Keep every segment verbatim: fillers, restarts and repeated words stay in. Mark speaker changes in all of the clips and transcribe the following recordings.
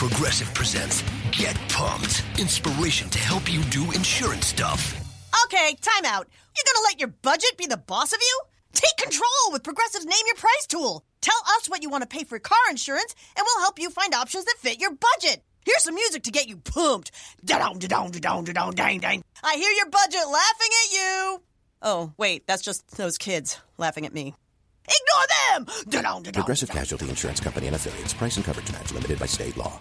Speaker 1: Progressive presents Get Pumped. Inspiration to help you do insurance stuff.
Speaker 2: Okay, time out. You're gonna let your budget be the boss of you? Take control with Progressive's Name Your Price tool. Tell us what you want to pay for car insurance, and we'll help you find options that fit your budget. Here's some music to get you pumped. Da-dong, da-dong, da-dong, da-dong, dang, dang. I hear your budget laughing at you. Oh, wait, that's just those kids laughing at me. Ignore them! Da-dong, da-dong,
Speaker 3: Progressive
Speaker 2: da-dong.
Speaker 3: Casualty Insurance Company and Affiliates. Price and coverage match limited by state law.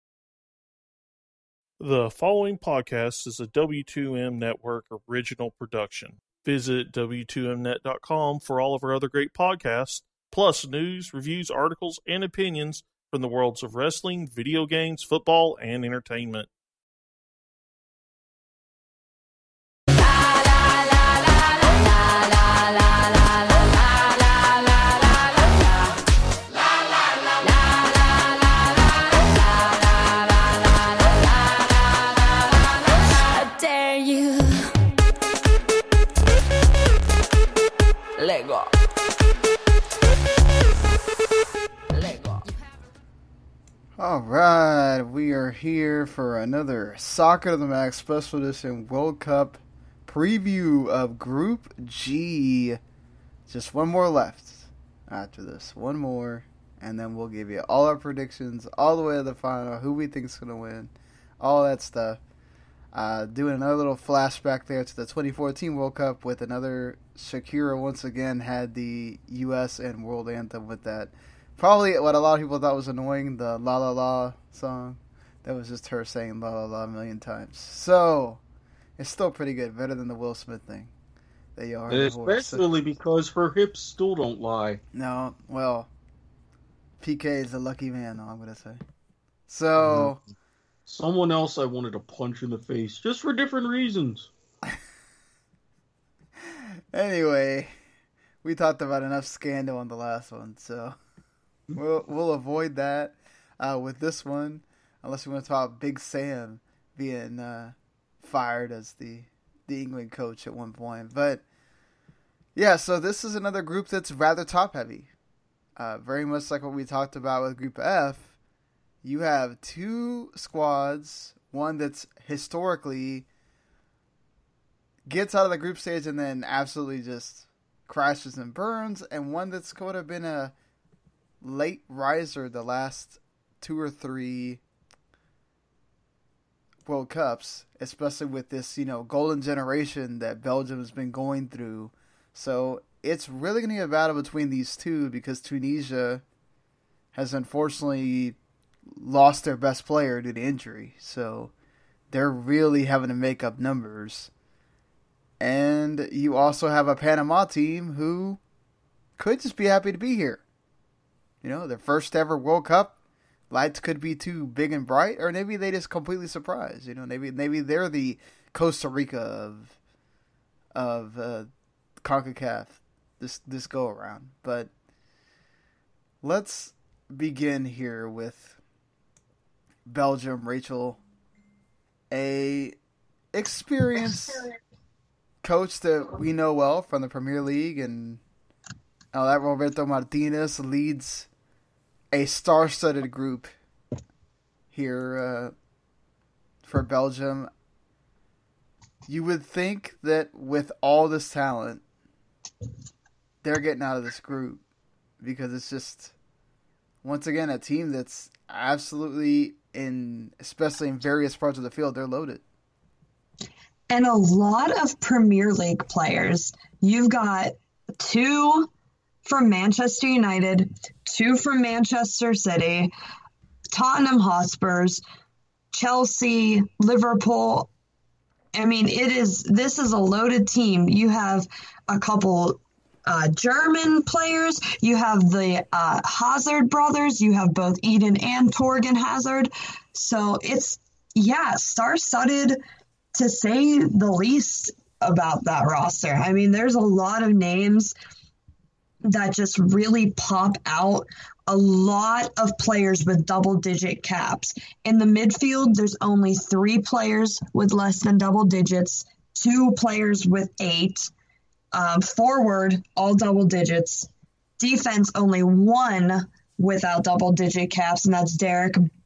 Speaker 4: The following podcast is a W two M Network original production. Visit W two M net dot com for all of our other great podcasts, plus news, reviews, articles, and opinions from the worlds of wrestling, video games, football, and entertainment.
Speaker 5: Lego. Lego.
Speaker 6: All right, we are here for another Soccer to the Max Special Edition World Cup preview of Group G. Just one more left after this. One more, and then we'll give you all our predictions all the way to the final, who we think is going to win, all that stuff. Uh, doing another little flashback there to the twenty fourteen World Cup with another Shakira once again had the U S and world anthem with that. Probably what a lot of people thought was annoying, the La La La song. That was just her saying La La La a million times. So, it's still pretty good. Better than the Will Smith thing that y'all heard before.
Speaker 7: Especially
Speaker 6: So,
Speaker 7: because her hips still don't lie.
Speaker 6: no, well, P K is a lucky man, I'm going to say. So...
Speaker 7: Mm-hmm. Someone else I wanted to punch in the face, just for different reasons.
Speaker 6: Anyway, we talked about enough scandal on the last one, so we'll we'll avoid that uh, with this one, unless we want to talk about Big Sam being uh, fired as the the England coach at one point. But yeah, so this is another group that's rather top heavy, uh, very much like what we talked about with Group F. You have two squads, one that's historically gets out of the group stage and then absolutely just crashes and burns, and one that's going to have been a late riser the last two or three World Cups, especially with this, you know, golden generation that Belgium has been going through. So it's really going to be a battle between these two because Tunisia has unfortunately lost their best player due to injury. So they're really having to make up numbers. And you also have a Panama team who could just be happy to be here. You know, their first ever World Cup. Lights could be too big and bright, or maybe they just completely surprise. You know, maybe maybe they're the Costa Rica of of uh, CONCACAF this this go around. But let's begin here with Belgium. Rachel, a experienced coach that we know well from the Premier League, and now that Roberto Martinez leads a star-studded group here uh, for Belgium. You would think that with all this talent, they're getting out of this group because it's just, once again, a team that's absolutely, in especially in various parts of the field, they're loaded.
Speaker 8: And a lot of Premier League players. You've got two from Manchester United, two from Manchester City, Tottenham Hotspurs, Chelsea, Liverpool. I mean, it is. This is a loaded team. You have a couple uh, German players. You have the uh, Hazard brothers. You have both Eden and Torgan Hazard. So it's, yeah, star-studded to say the least about that roster. I mean, there's a lot of names that just really pop out. A lot of players with double-digit caps. In the midfield, there's only three players with less than double digits, two players with eight. Um, forward, all double digits. Defense, only one without double-digit caps, and that's Derek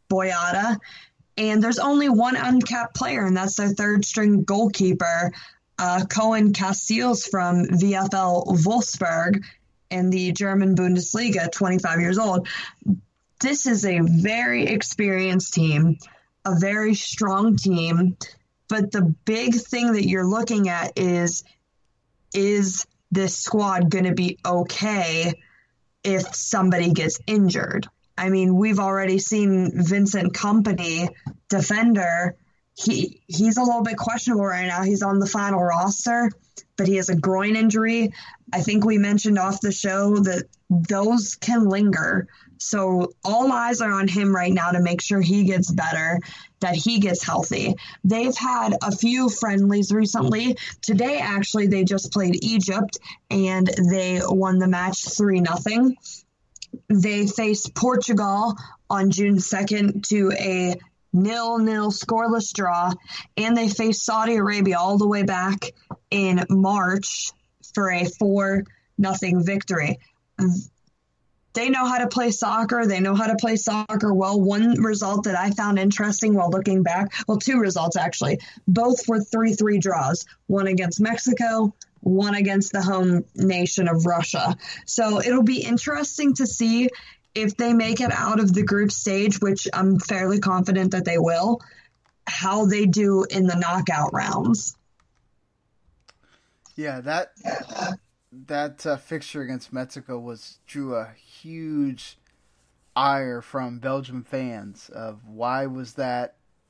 Speaker 8: Boyata. And there's only one uncapped player, and that's their third-string goalkeeper, uh, Cohen Casteels from V F L Wolfsburg in the German Bundesliga, twenty-five years old. This is a very experienced team, a very strong team, but the big thing that you're looking at is, is this squad going to be okay if somebody gets injured? I mean, we've already seen Vincent Kompany, defender. He he's a little bit questionable right now. He's on the final roster, but he has a groin injury. I think we mentioned off the show that those can linger. So all eyes are on him right now to make sure he gets better, that he gets healthy. They've had a few friendlies recently. Today, actually, they just played Egypt, and they won the match three nothing. They faced Portugal on June second to a nil-nil scoreless draw, and they faced Saudi Arabia all the way back in March for a four nothing victory. They know how to play soccer. They know how to play soccer well. One result that I found interesting while looking back, well, two results actually, both were three three draws, one against Mexico, one against the home nation of Russia. So it'll be interesting to see if they make it out of the group stage, which I'm fairly confident that they will, how they do in the knockout rounds.
Speaker 6: Yeah, that that uh, fixture against Mexico was drew a huge ire from Belgium fans of why was that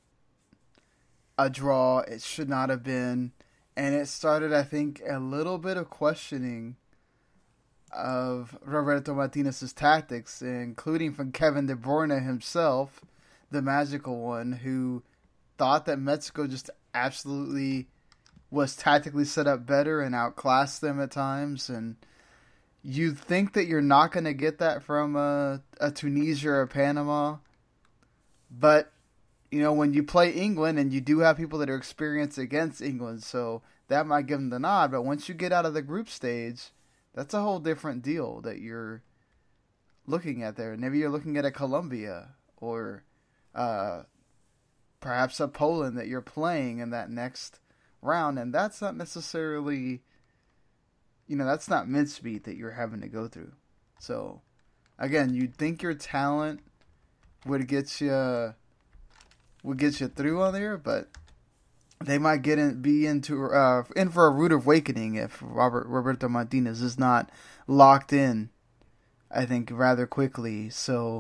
Speaker 6: a draw? It should not have been. And it started, I think, a little bit of questioning of Roberto Martinez's tactics, including from Kevin De Bruyne himself, the magical one, who thought that Mexico just absolutely was tactically set up better and outclassed them at times. And you think that you're not going to get that from a, a Tunisia or a Panama. But, you know, when you play England, and you do have people that are experienced against England, so that might give them the nod. But once you get out of the group stage, that's a whole different deal that you're looking at there. Maybe you're looking at a Colombia or uh, perhaps a Poland that you're playing in that next round. And that's not necessarily, you know, that's not mincemeat that you're having to go through. So, again, you'd think your talent would get you, would get you through on there, but they might get in, be into uh, in for a rude awakening if Robert Roberto Martinez is not locked in, I think, rather quickly. So,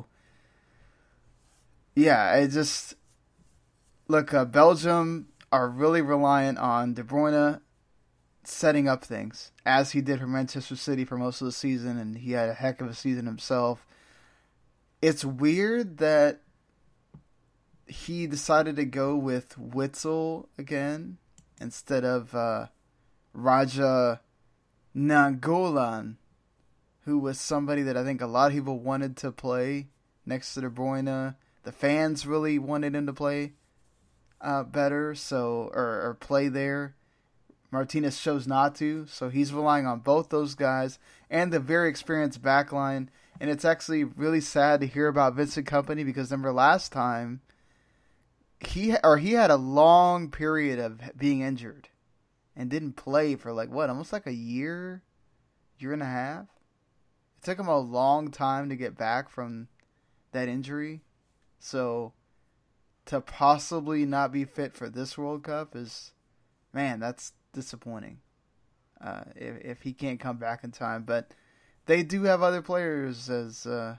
Speaker 6: yeah, I just look. Uh, Belgium are really reliant on De Bruyne setting up things, as he did for Manchester City for most of the season, and he had a heck of a season himself. It's weird that he decided to go with Witsel again instead of uh, Raja Nainggolan, who was somebody that I think a lot of people wanted to play next to De Bruyne. The fans really wanted him to play uh, better, so or, or play there. Martinez chose not to, so he's relying on both those guys and the very experienced backline. And it's actually really sad to hear about Vincent Kompany, because remember last time, He or he had a long period of being injured and didn't play for like what, almost like a year, year and a half. It took him a long time to get back from that injury. So to possibly not be fit for this World Cup is, man, that's disappointing. Uh, if if he can't come back in time, but they do have other players, as uh,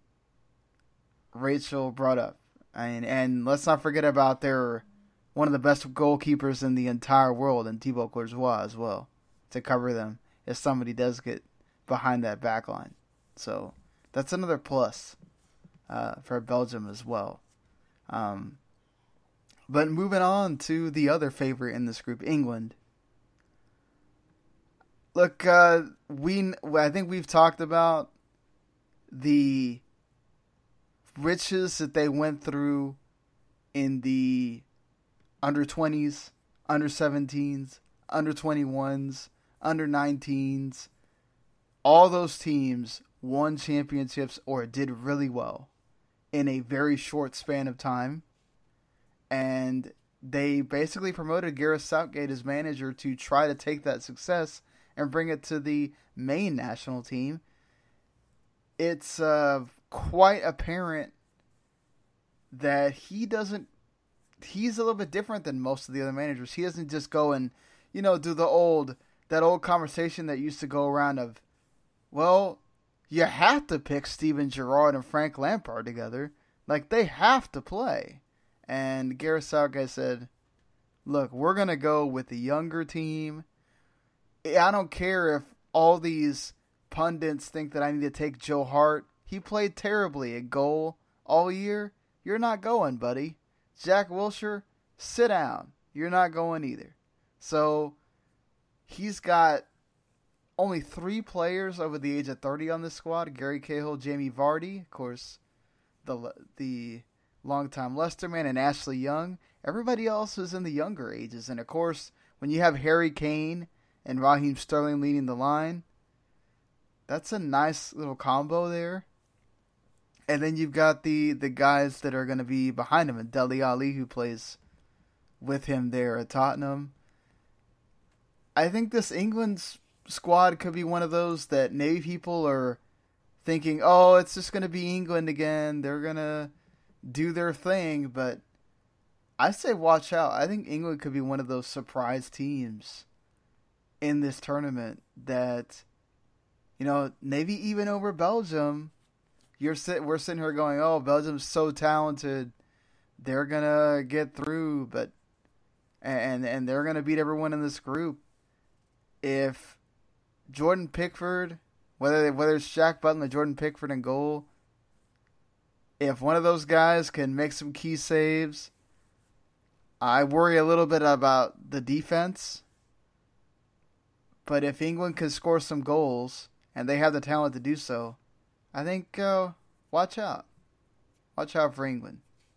Speaker 6: Rachel brought up. And, and let's not forget about their one of the best goalkeepers in the entire world, and Thibaut Courtois as well, to cover them if somebody does get behind that back line. So that's another plus uh, for Belgium as well. Um, but moving on to the other favorite in this group, England. Look, uh, we I think we've talked about the riches that they went through in the under twenties, under seventeens, under twenty-ones, under nineteens. All those teams won championships or did really well in a very short span of time. And they basically promoted Gareth Southgate as manager to try to take that success and bring it to the main national team. It's uh, quite apparent that he doesn't, he's a little bit different than most of the other managers. He doesn't just go and, you know, do the old, that old conversation that used to go around of, well, you have to pick Steven Gerrard and Frank Lampard together. Like, they have to play. And Gareth Southgate said, look, we're going to go with the younger team. I don't care if all these pundits think that I need to take Joe Hart. He played terribly at goal all year. You're not going, buddy. Jack Wilshere, sit down. You're not going either. So he's got only three players over the age of thirty on this squad. Gary Cahill, Jamie Vardy, of course, the the longtime Leicester man, and Ashley Young. Everybody else is in the younger ages. And, of course, when you have Harry Kane and Raheem Sterling leading the line, that's a nice little combo there. And then you've got the, the guys that are going to be behind him, and Dele Alli, who plays with him there at Tottenham. I think this England's squad could be one of those that maybe people are thinking, oh, it's just going to be England again. They're going to do their thing. But I say watch out. I think England could be one of those surprise teams in this tournament that, you know, maybe even over Belgium. You're sit, we're sitting here going, oh, Belgium's so talented. They're going to get through, but and and they're going to beat everyone in this group. If Jordan Pickford, whether whether it's Shaq Button or Jordan Pickford in goal, if one of those guys can make some key saves, I worry a little bit about the defense. But if England can score some goals, and they have the talent to do so, I think uh, watch out. Watch out for England.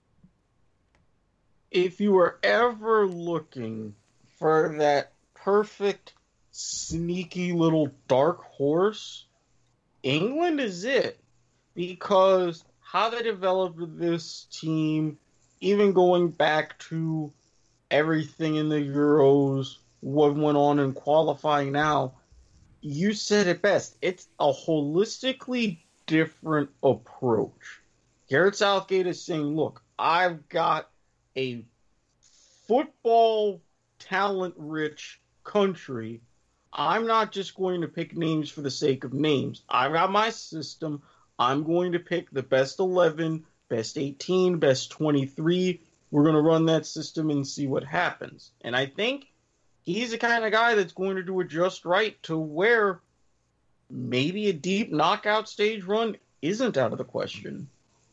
Speaker 7: If you were ever looking for that perfect, sneaky little dark horse, England is it. Because how they developed this team, even going back to everything in the Euros, what went on in qualifying now, you said it best. It's a holistically different approach. Gareth Southgate is saying, look, I've got a football talent-rich country. I'm not just going to pick names for the sake of names. I've got my system. I'm going to pick the best eleven, best eighteen, best twenty-three. We're going to run that system and see what happens. And I think he's the kind of guy that's going to do it just right to where maybe a deep knockout stage run isn't out of the question.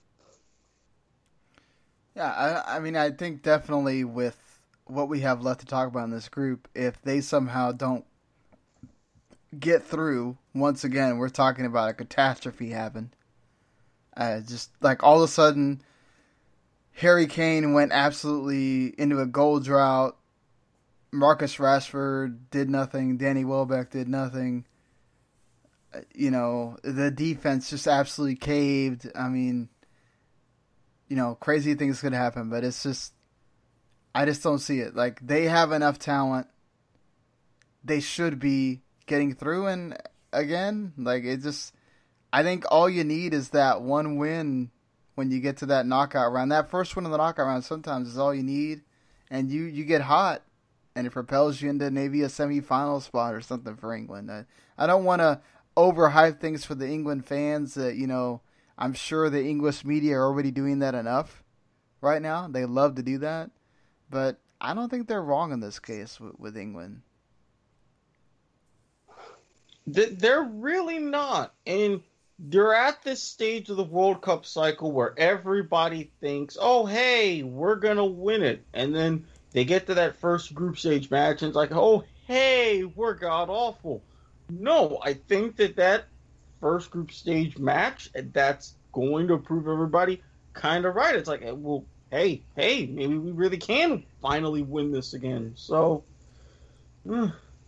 Speaker 6: Yeah, I, I mean, I think definitely with what we have left to talk about in this group, if they somehow don't get through, once again, we're talking about a catastrophe happen. Uh, just like all of a sudden, Harry Kane went absolutely into a goal drought. Marcus Rashford did nothing. Danny Welbeck did nothing. You know, the defense just absolutely caved. I mean, you know, crazy things could happen, but it's just, I just don't see it. Like, they have enough talent. They should be getting through, and again, like, it just, I think all you need is that one win when you get to that knockout round. That first win in the knockout round sometimes is all you need, and you, you get hot, and it propels you into maybe a semifinal spot or something for England. I, I don't want to overhype things for the England fans. That, you know, I'm sure the English media are already doing that enough right now. They love to do that, but I don't think they're wrong in this case with, with England.
Speaker 7: They're really not. And they're at this stage of the World Cup cycle where everybody thinks, oh, hey, we're going to win it. And then they get to that first group stage match and it's like, oh, hey, we're god-awful. No, I think that that first group stage match, that's going to prove everybody kind of right. It's like, well, hey, hey, maybe we really can finally win this again. So, uh.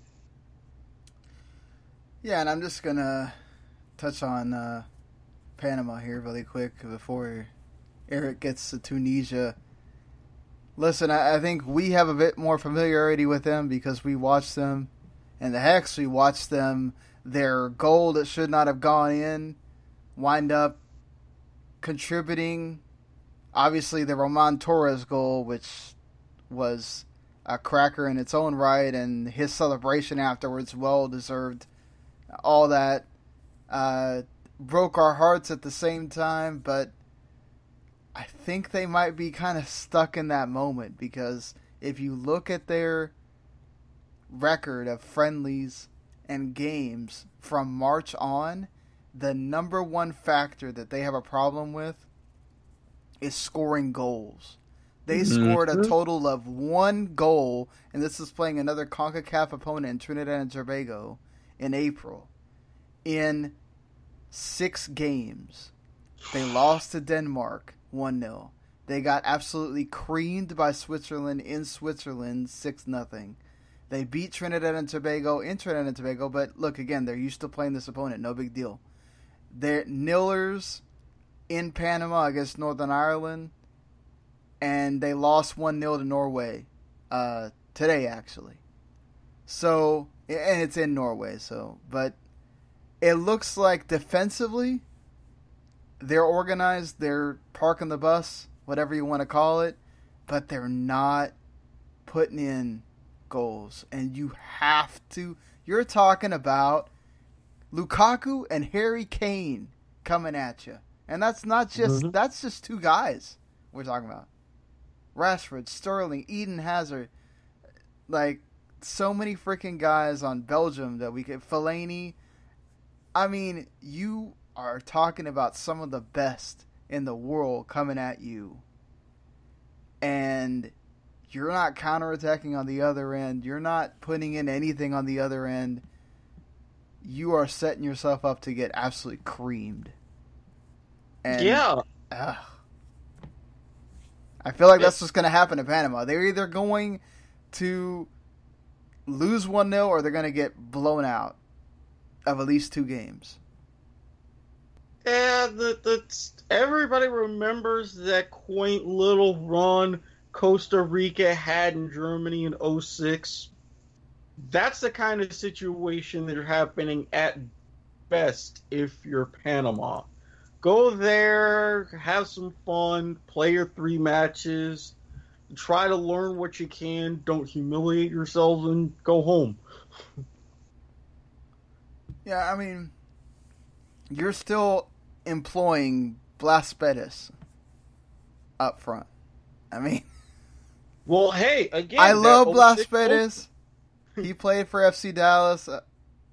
Speaker 6: yeah, and I'm just going to touch on uh, Panama here really quick before Eric gets to Tunisia. Listen, I, I think we have a bit more familiarity with them because we watched them in the Hex. We watched them, their goal that should not have gone in, wind up contributing. Obviously, the Roman Torres goal, which was a cracker in its own right, and his celebration afterwards, well-deserved. All that uh, broke our hearts at the same time, but I think they might be kind of stuck in that moment because if you look at their record of friendlies and games from March on, the number one factor that they have a problem with is scoring goals. They
Speaker 7: Mm-hmm.
Speaker 6: scored a total of one goal, and this is playing another CONCACAF opponent in Trinidad and Tobago in April, in six games. They lost to Denmark one nil. They got absolutely creamed by Switzerland in Switzerland six nothing. They beat Trinidad and Tobago in Trinidad and Tobago, but look, again, they're used to playing this opponent. No big deal. They're nillers in Panama against Northern Ireland, and they lost one nil to Norway uh, today, actually. So, and it's in Norway, so, but it looks like defensively, they're organized, they're parking the bus, whatever you want to call it, but they're not putting in goals. And you have to, you're talking about Lukaku and Harry Kane coming at you. And that's not just, mm-hmm. that's just two guys we're talking about. Rashford, Sterling, Eden Hazard, like so many freaking guys on Belgium that we could, Fellaini. I mean, you are talking about some of the best in the world coming at you, and you're not counterattacking on the other end. You're not putting in anything on the other end. You are setting yourself up to get absolutely creamed. And,
Speaker 7: yeah.
Speaker 6: Ugh. I feel like that's what's going to happen in Panama. They're either going to lose one nil or they're going to get blown out of at least two games.
Speaker 7: Yeah, the, the, everybody remembers that quaint little run Costa Rica had in Germany in oh six. That's the kind of situation that are happening at best if you're Panama. Go there, have some fun, play your three matches, try to learn what you can, don't humiliate yourselves, and go home.
Speaker 6: Yeah, I mean, you're still employing Blas Perez up front. I mean...
Speaker 7: Well, hey, again...
Speaker 6: I love Blas Perez. He played for F C Dallas. Uh,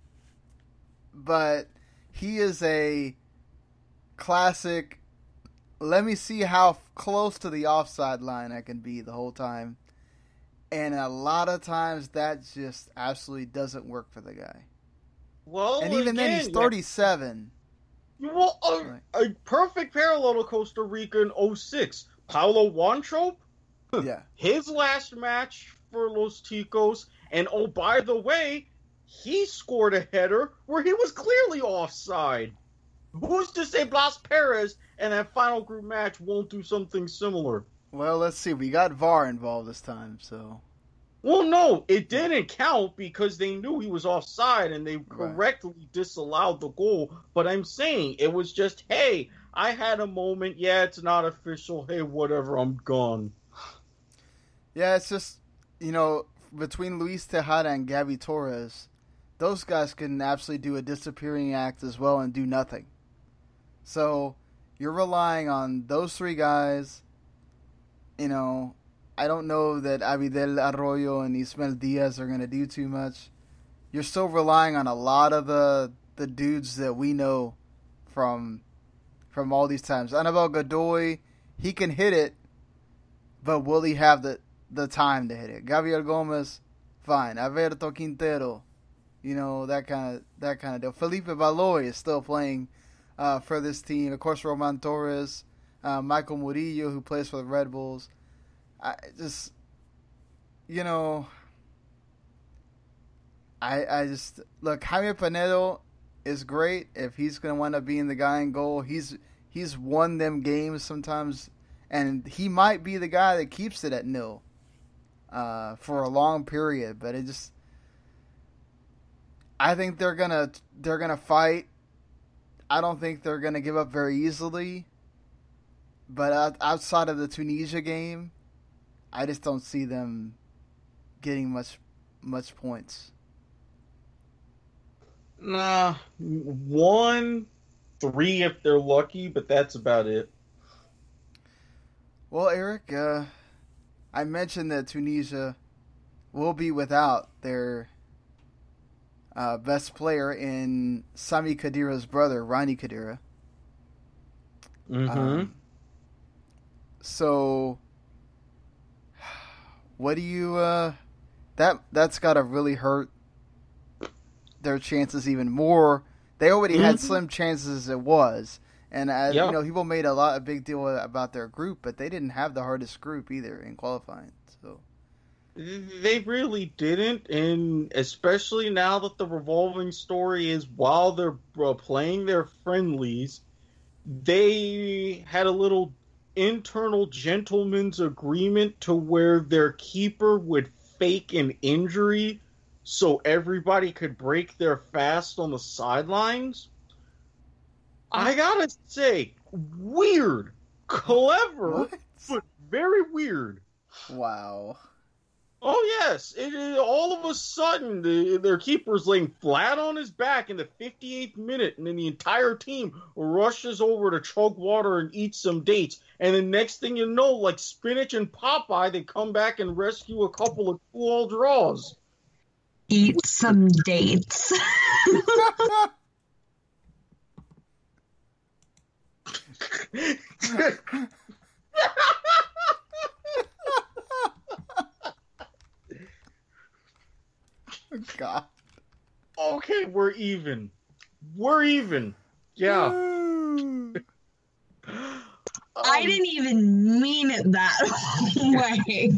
Speaker 6: but he is a classic, let me see how close to the offside line I can be the whole time. And a lot of times that just absolutely doesn't work for the guy.
Speaker 7: Well,
Speaker 6: and even
Speaker 7: again,
Speaker 6: then, he's thirty-seven.
Speaker 7: Well, a, a perfect parallel to Costa Rica in oh six. Paulo Wanchope?
Speaker 6: Yeah. His
Speaker 7: last match for Los Ticos. And oh, by the way, he scored a header where he was clearly offside. Who's to say Blas Perez and that final group match won't do something similar?
Speaker 6: Well, let's see. We got V A R involved this time, so...
Speaker 7: Well, no, it didn't count because they knew he was offside and they correctly right. disallowed the goal. But I'm saying it was just, hey, I had a moment. Yeah, it's not official. Hey, whatever, I'm gone.
Speaker 6: Yeah, it's just, you know, between Luis Tejada and Gabby Torres, those guys can absolutely do a disappearing act as well and do nothing. So you're relying on those three guys. You know, I don't know that Abidel Arroyo and Ismael Diaz are going to do too much. You're still relying on a lot of the the dudes that we know from from all these times. Anibal Godoy, he can hit it, but will he have the, the time to hit it? Gabriel Gomez, fine. Alberto Quintero, you know, that kind of that kind of deal. Felipe Valoy is still playing uh, for this team. Of course, Roman Torres, uh, Michael Murillo, who plays for the Red Bulls. I just, you know, I I just, look, Jaime Pinedo is great if he's going to wind up being the guy in goal. He's he's won them games sometimes and he might be the guy that keeps it at nil uh, for a long period. But it just, I think they're gonna they're gonna fight. I don't think they're gonna give up very easily. But outside of the Tunisia game, I just don't see them getting much much points.
Speaker 7: Nah, one, three if they're lucky, but that's about it.
Speaker 6: Well, Eric, uh, I mentioned that Tunisia will be without their uh, best player in Sami Khedira's brother, Rani Khedira.
Speaker 7: Mm-hmm.
Speaker 6: Um, so, what do you? Uh, that that's got to really hurt their chances even more. They already mm-hmm. had slim chances as it was, and as
Speaker 7: yep.
Speaker 6: you know, people made a lot of big deal about their group, but they didn't have the hardest group either in qualifying. So
Speaker 7: they really didn't, and especially now that the revolving story is while they're uh, playing their friendlies, they had a little internal gentleman's agreement to where their keeper would fake an injury so everybody could break their fast on the sidelines. I gotta say, weird, clever,
Speaker 6: what?
Speaker 7: but very weird.
Speaker 6: Wow.
Speaker 7: Oh yes, it, it, all of a sudden the, their keeper's laying flat on his back in the fifty-eighth minute, and then the entire team rushes over to chug water and eat some dates. And the next thing you know, like Spinach and Popeye, they come back and rescue a couple of two-all draws.
Speaker 8: Eat some dates.
Speaker 6: God.
Speaker 7: Okay, we're even. We're even. Yeah.
Speaker 8: I
Speaker 7: Um,
Speaker 8: didn't even mean it that way.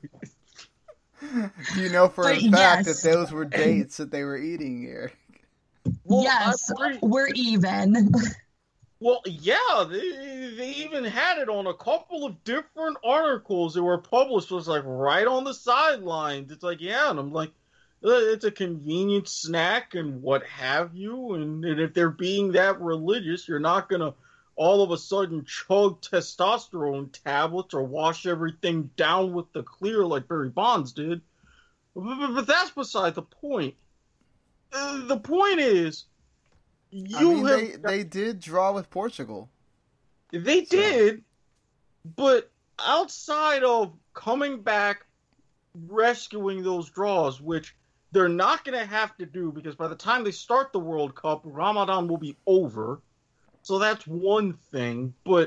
Speaker 6: You know for
Speaker 8: But
Speaker 6: a fact
Speaker 8: yes.
Speaker 6: that those were dates that they were eating here.
Speaker 7: well,
Speaker 8: Yes,
Speaker 7: I'm pretty-
Speaker 8: we're even.
Speaker 7: Well, yeah, they, they even had it on a couple of different articles that were published. It was like right on the sidelines. It's like, yeah, and I'm like, it's a convenient snack and what have you. And, and if they're being that religious, you're not going to all of a sudden chug testosterone tablets or wash everything down with the clear like Barry Bonds did. But, but, but that's beside the point. Uh, the point is, you
Speaker 6: I mean,
Speaker 7: have
Speaker 6: they, they did draw with Portugal.
Speaker 7: They
Speaker 6: So-
Speaker 7: did, but outside of coming back, rescuing those draws, which they're not going to have to do because by the time they start the World Cup, Ramadan will be over. So that's one thing. But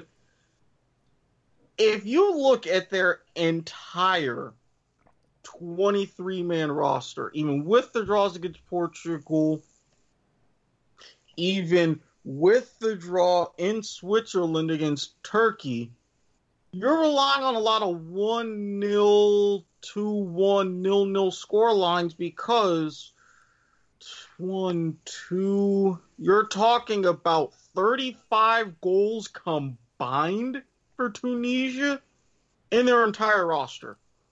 Speaker 7: if you look at their entire twenty-three man roster, even with the draws against Portugal, even with the draw in Switzerland against Turkey, you're relying on a lot of one nil, two one, nil nil score lines because one, two, you're talking about thirty-five goals combined for Tunisia in their entire roster.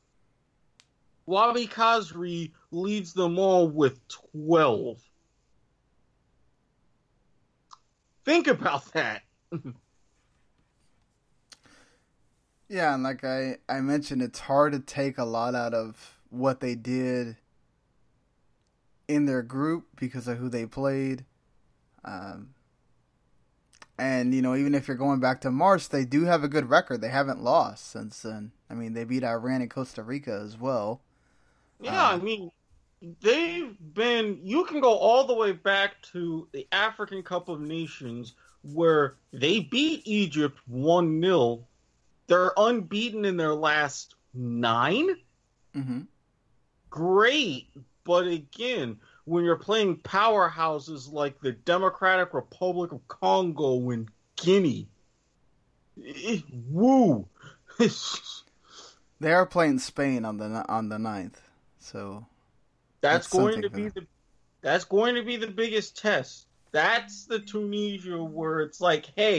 Speaker 7: Wabi Kazri leads them all with twelve. Think about that.
Speaker 6: Yeah, and like I, I mentioned, it's hard to take a lot out of what they did in their group because of who they played. Um, and, you know, even if you're going back to March, they do have a good record. They haven't lost since then. I mean, they beat Iran and Costa Rica as well.
Speaker 7: Yeah,
Speaker 6: Uh,
Speaker 7: I mean, they've been... You can go all the way back to the African Cup of Nations where they beat Egypt one nil. They're unbeaten in their last nine.
Speaker 6: Mm-hmm.
Speaker 7: Great. But again, when you're playing powerhouses like the Democratic Republic of Congo and Guinea, eh, woo.
Speaker 6: They are playing Spain on the on the ninth, so
Speaker 7: That's,
Speaker 6: That's
Speaker 7: going to
Speaker 6: something
Speaker 7: be
Speaker 6: for
Speaker 7: the that's going to be the biggest test. That's the Tunisia where it's like, hey,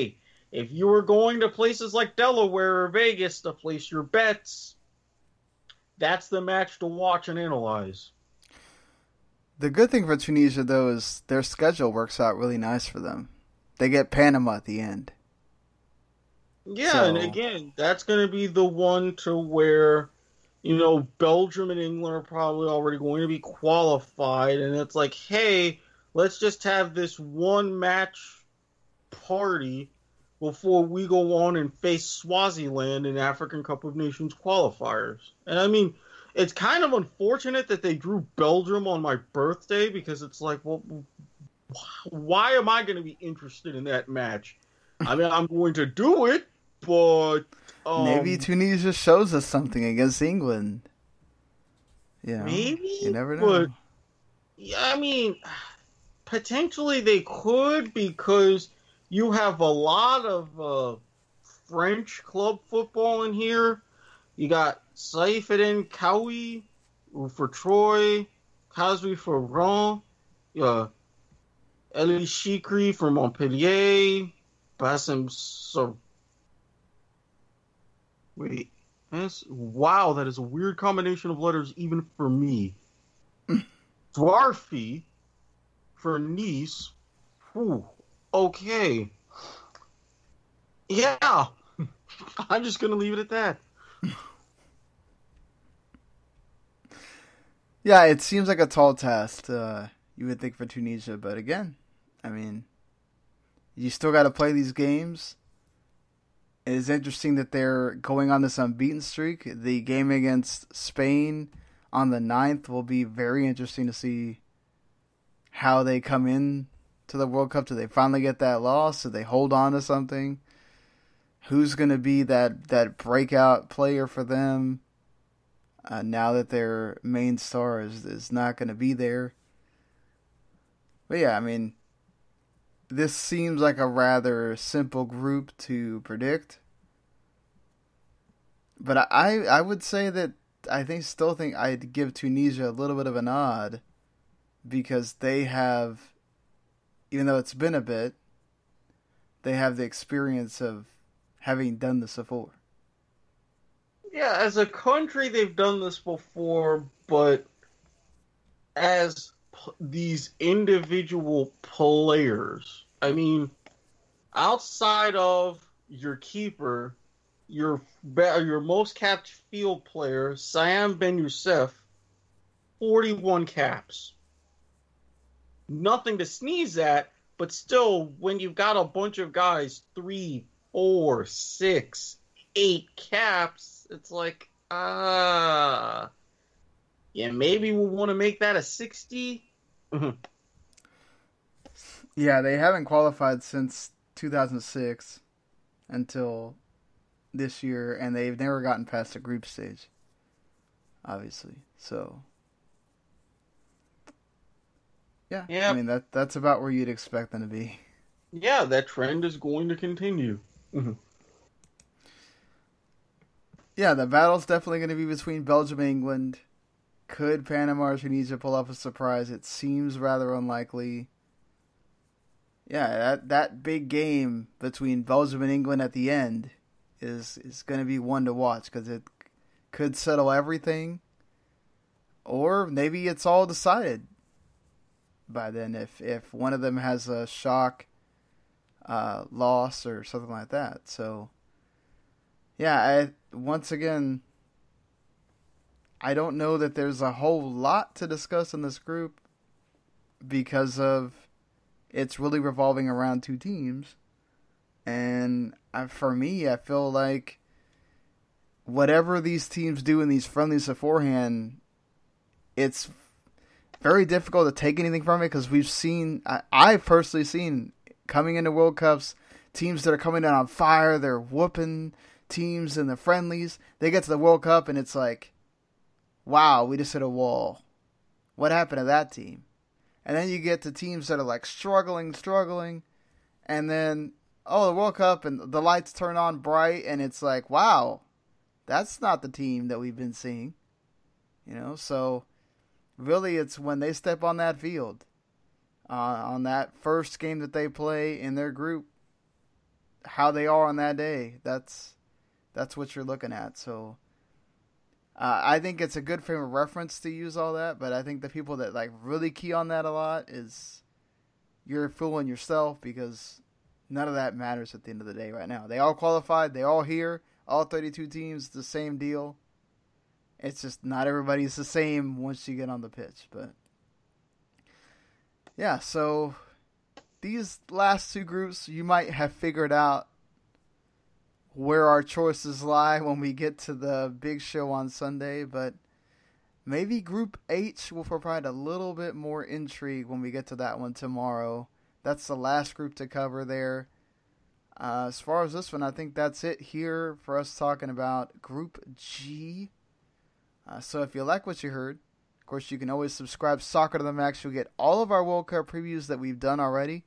Speaker 7: if you were going to places like Delaware or Vegas to place your bets, that's the match to watch and analyze.
Speaker 6: The good thing for Tunisia, though, is their schedule works out really nice for them. They get Panama at the end.
Speaker 7: Yeah,
Speaker 6: So-
Speaker 7: and again, that's going to be the one to where, you know, Belgium and England are probably already going to be qualified, and it's like, hey, let's just have this one match party before we go on and face Swaziland in African Cup of Nations qualifiers. And I mean, it's kind of unfortunate that they drew Belgium on my birthday, because it's like, well, why am I going to be interested in that match? I mean, I'm going to do it, but um,
Speaker 6: maybe Tunisia shows us something against England. Yeah,
Speaker 7: maybe
Speaker 6: you never know.
Speaker 7: But yeah, I mean, potentially they could, because you have a lot of uh, French club football in here. You got Saifeddin Kawi for Troyes, Kazri for Rouen, uh, Elie Chikri for Montpellier, Bassem so wait, that's, wow, that is a weird combination of letters even for me. Dwarfi for Nice. Whew. Okay. Yeah. I'm just going to leave it at that.
Speaker 6: Yeah, it seems like a tall task, uh, you would think, for Tunisia. But again, I mean, you still got to play these games. It is interesting that they're going on this unbeaten streak. The game against Spain on the ninth will be very interesting to see how they come in to the World Cup. Do they finally get that loss? Do they hold on to something? Who's going to be that, that breakout player for them uh, now that their main star is, is not going to be there? But yeah, I mean, this seems like a rather simple group to predict. But I I would say that I think still think I'd give Tunisia a little bit of a nod, because they have, even though it's been a bit, they have the experience of having done this before.
Speaker 7: Yeah, as a country, they've done this before, but as p- these individual players, I mean, outside of your keeper, your be- your most capped field player, Siam Ben Youssef, forty-one caps. Nothing to sneeze at, but still, when you've got a bunch of guys, three, four, six, eight caps, it's like, ah, uh, yeah, maybe we'll want to make that a sixty.
Speaker 6: Yeah, they haven't qualified since two thousand six until this year, and they've never gotten past the group stage, obviously. So, yeah,
Speaker 7: Yep.
Speaker 6: I mean, that that's about where you'd expect them to be.
Speaker 7: Yeah, that trend is going to continue.
Speaker 6: Yeah, the battle's definitely going to be between Belgium and England. Could Panama or Tunisia pull off a surprise? It seems rather unlikely. Yeah, that that big game between Belgium and England at the end is is going to be one to watch, because it could settle everything, or maybe it's all decided by then if if one of them has a shock uh, loss or something like that. So, yeah, I once again, I don't know that there's a whole lot to discuss in this group, because of it's really revolving around two teams. And I, for me, I feel like whatever these teams do in these friendlies beforehand, it's very difficult to take anything from it, because we've seen, I, I've personally seen, coming into World Cups, teams that are coming in on fire, they're whooping teams in the friendlies. They get to the World Cup and it's like, wow, we just hit a wall. What happened to that team? And then you get to teams that are like struggling, struggling, and then, oh, the World Cup, and the lights turn on bright, and it's like, wow, that's not the team that we've been seeing. You know, so really it's when they step on that field, uh, on that first game that they play in their group, how they are on that day. That's that's what you're looking at. So uh, I think it's a good frame of reference to use all that. But I think the people that like really key on that a lot is you're fooling yourself, because none of that matters at the end of the day right now. They all qualified. They all here. All thirty-two teams, the same deal. It's just not everybody's the same once you get on the pitch. But yeah, so these last two groups, you might have figured out where our choices lie when we get to the big show on Sunday. But maybe Group H will provide a little bit more intrigue when we get to that one tomorrow. That's the last group to cover there. Uh, as far as this one, I think that's it here for us talking about Group G. Uh, so if you like what you heard, of course, you can always subscribe Soccer to the Max. You'll get all of our World Cup previews that we've done already.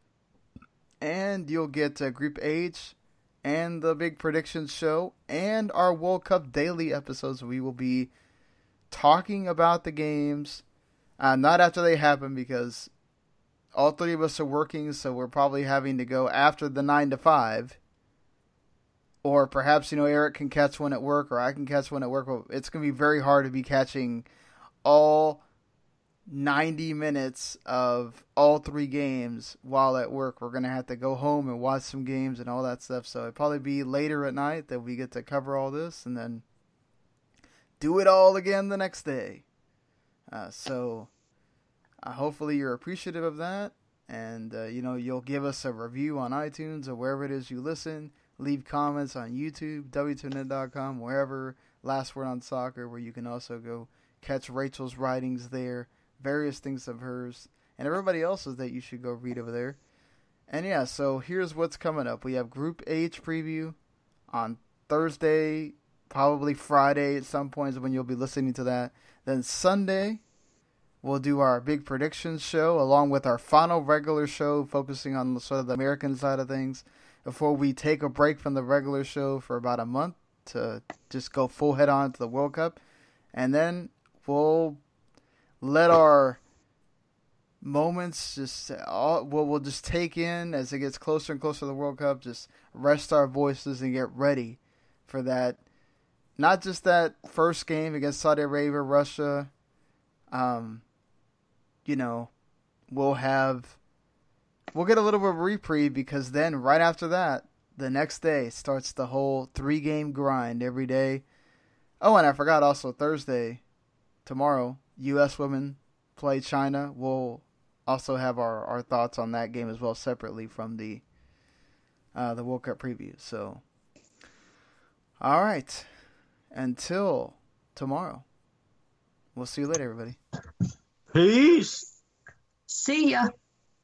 Speaker 6: And you'll get uh, Group H and the big predictions show and our World Cup daily episodes. We will be talking about the games, uh, not after they happen, because all three of us are working, so we're probably having to go after the nine to five. Or perhaps, you know, Eric can catch one at work, or I can catch one at work. It's going to be very hard to be catching all ninety minutes of all three games while at work. We're going to have to go home and watch some games and all that stuff. So it'll probably be later at night that we get to cover all this and then do it all again the next day. Uh, so uh, hopefully you're appreciative of that. And, uh, you know, you'll give us a review on iTunes or wherever it is you listen. Leave comments on YouTube, W two net dot com, wherever, Last Word on Soccer, where you can also go catch Rachel's writings there, various things of hers, and everybody else's that you should go read over there. And yeah, so here's what's coming up. We have Group H preview on Thursday, probably Friday at some points when you'll be listening to that. Then Sunday, we'll do our big predictions show, along with our final regular show, focusing on sort of the American side of things, before we take a break from the regular show for about a month to just go full head on to the World Cup. And then we'll let our moments just, all, we'll, we'll just take in as it gets closer and closer to the World Cup, just rest our voices and get ready for that. Not just that first game against Saudi Arabia, Russia. Um, you know, we'll have... We'll get a little bit of a reprieve, because then right after that, the next day starts the whole three-game grind every day. Oh, and I forgot also Thursday, tomorrow, U S women play China. We'll also have our, our thoughts on that game as well, separately from the uh, the World Cup preview. So, all right. Until tomorrow. We'll see you later, everybody.
Speaker 7: Peace.
Speaker 8: See ya.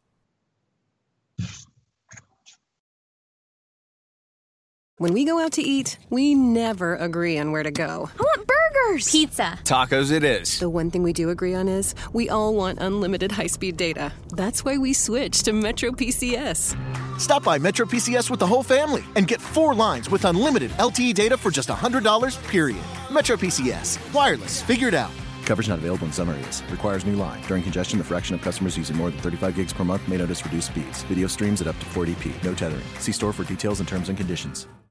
Speaker 9: When we go out to eat, we never agree on where to go.
Speaker 10: I want burgers!
Speaker 11: Pizza.
Speaker 12: Tacos it is.
Speaker 9: The one thing we do agree on is we all want unlimited high-speed data. That's why we switched to Metro P C S.
Speaker 1: Stop by Metro P C S with the whole family and get four lines with unlimited L T E data for just one hundred dollars, period. Metro P C S. Wireless. Figured out.
Speaker 3: Coverage not available in some areas. Requires new line. During congestion, the fraction of customers using more than thirty-five gigs per month may notice reduced speeds. Video streams at up to four eighty p. No tethering. See store for details and terms and conditions.